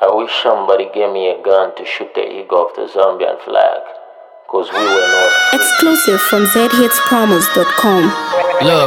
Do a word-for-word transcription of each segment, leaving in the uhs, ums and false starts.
I wish somebody gave me a gun to shoot the eagle of the Zambian flag, cause we were not free. Exclusive from z hits promos dot com. Look,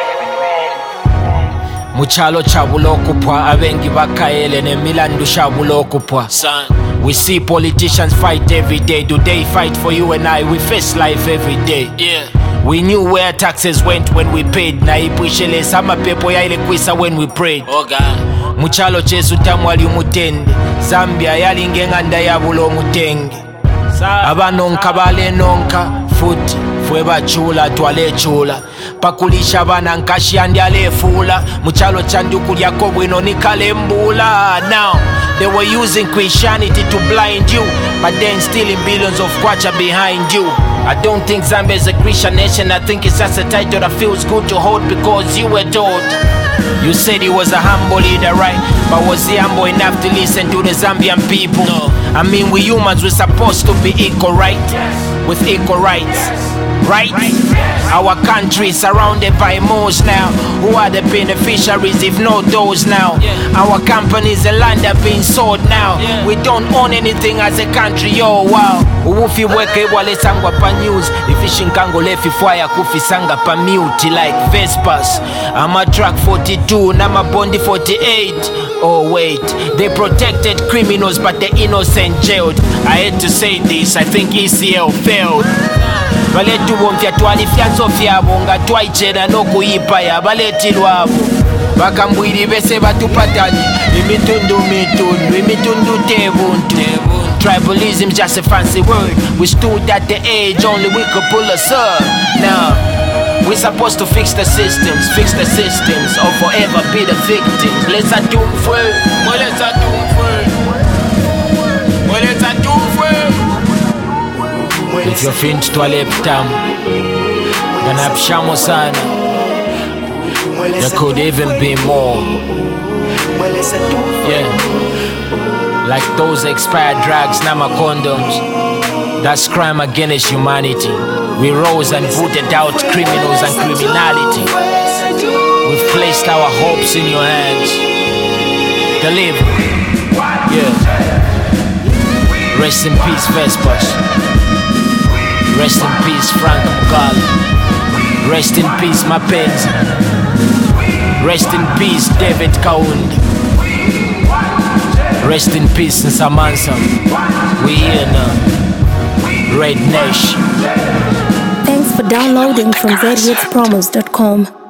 muchalo chabulokupwa abengi bakaele nemilandu shabulokupwa. Son, we see politicians fight every day. Do they fight for you and I? We face life every day. Yeah. We knew where taxes went when we paid. Na ipuishele sama pepo ya ile kwisa when we prayed. Oh God. Muchalo chesu tamwali umutende. Zambia yalingenga ndayabulo mutenge. Abanonka bale nonka futi fwe bachula twale chula pakulisha bana nkashi andyale fula muchalo chanduku lyako bwino nikale mbula. Now they were using Christianity to blind you, but then stealing billions of kwacha behind you. I don't think Zambia is a Christian nation. I think it's just a title that feels good to hold because you were told. You said he was a humble leader, right? But was he humble enough to listen to the Zambian people? No. I mean, we humans, we're supposed to be equal, right? With equal rights, right? Our country is surrounded by moles now. Who are the beneficiaries if not those now? Our companies and land are being sold now. We don't own anything as a country, yo, wow. Uwufi weke wale sangwa pa news. Ifishi nkango lefi fwaya kufi sanga pa mute like Vespas. I'm a track forty-two, and I'm a Bondi forty-eight. Oh wait, they protected criminals but the innocent jailed. I hate to say this, I think E C L failed. Baletu bomfya twali fyanzo fyabo nga twaichera n'okuyipa ya baletilwabo bakambwiri bese batupatanye imitundu mitundu imitundu tebuntu. Tribalism just a fancy word. We stood at the edge, only we could pull us up. Now we're supposed to fix the systems, fix the systems, or forever be the victims. Let's do it. Well, let's do it. Well, let's do it. If you're finch to a leptam, then Abshamo sana. There could even be more. Yeah. Like those expired drugs, nama condoms. That's crime against humanity. We rose and voted out criminals and criminality. We've placed our hopes in your hands. Deliver. Yeah. Rest in peace, Vespas. Rest in peace, Frank Mugala. Rest in peace, Mapenzi. Rest in peace, David Kaunda. Rest in peace, Nsamansa. We here now. Red Nation. Thanks for downloading from z hits promos dot com.